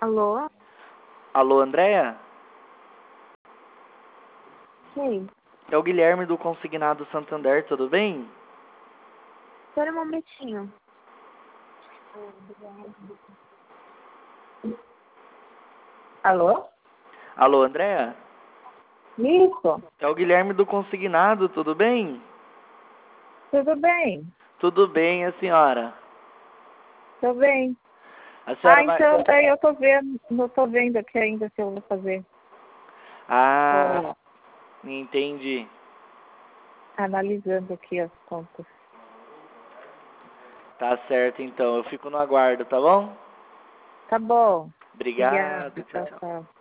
Alô? Alô, Andréia? Sim. É o Guilherme do Consignado Santander, tudo bem? Espera um momentinho. Alô? Alô, Andréia? Isso. É o Guilherme do Consignado, tudo bem? Tudo bem? Tudo bem, a senhora? Tô bem. A senhora vai... Então daí eu tô vendo, não tô vendo aqui ainda se eu vou fazer. Ah, entendi. Tô analisando aqui as contas. Tá certo, então. Eu fico no aguardo, tá bom? Tá bom. Obrigado, Obrigada. tchau, Tchau, tchau. tchau.